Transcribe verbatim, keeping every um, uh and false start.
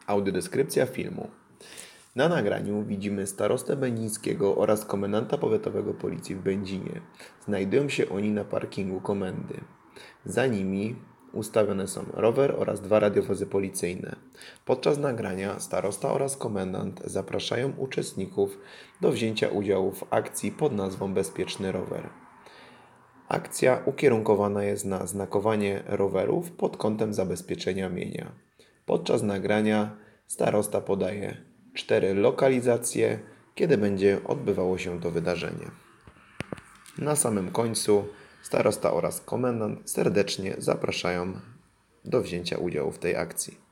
Audiodeskrypcja filmu. Na nagraniu widzimy starostę będzińskiego oraz komendanta powiatowego policji w Będzinie. Znajdują się oni na parkingu komendy. Za nimi ustawione są rower oraz dwa radiowozy policyjne. Podczas nagrania starosta oraz komendant zapraszają uczestników do wzięcia udziału w akcji pod nazwą Bezpieczny Rower. Akcja ukierunkowana jest na znakowanie rowerów pod kątem zabezpieczenia mienia. Podczas nagrania starosta podaje cztery lokalizacje, kiedy będzie odbywało się to wydarzenie. Na samym końcu starosta oraz komendant serdecznie zapraszają do wzięcia udziału w tej akcji.